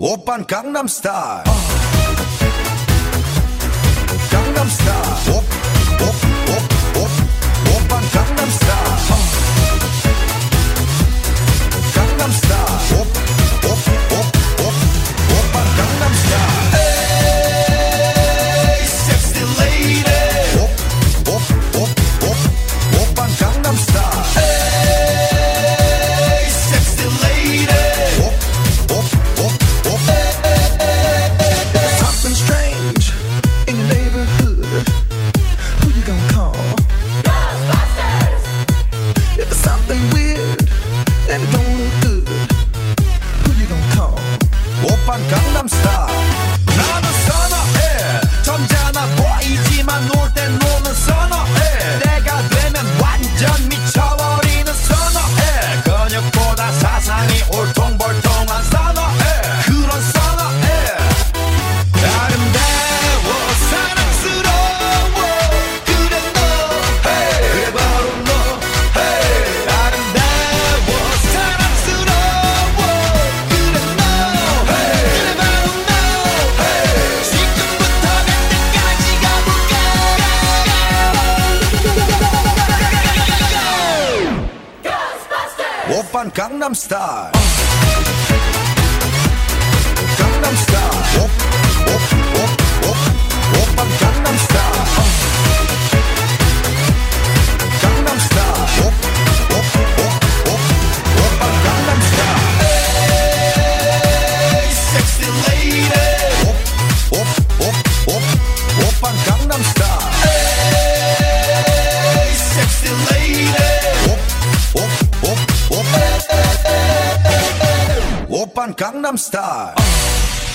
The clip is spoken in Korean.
오빤 강남스타일 강남스타일 오빤 강남스타일 강남스타일 오빤 강남스타일 에이 섹시 레이디 오빤 강남스타일 에이 섹시 레이디 Something strange in your neighborhood. Who you gonna call? Ghostbusters! If there's something weird and it don't look good, who you gonna call? 오빤 강남스타일 나는 선어해 점잖아 보이지만 놀 땐 노는 선어해 내가 되면 완전 미쳐버리는 선어해 근육보다 사상이 울퉁불퉁한 선어해 그런 선어해 아름다워 사랑스러워 그래 너 hey. 그래 바로 너 hey. 아름다워 사랑스러워 그래 너 hey. 그래 바로 너 hey. 지금부터 갈 때까지 가볼까 Ghostbusters 오빤 강남스타일 강남스타일 오빤 강남스타일 강남스타일 오빤 강남스타일 에이 섹시 레이디 오빤 강남스타일 에이 섹시 레이디 오빤 강남스타일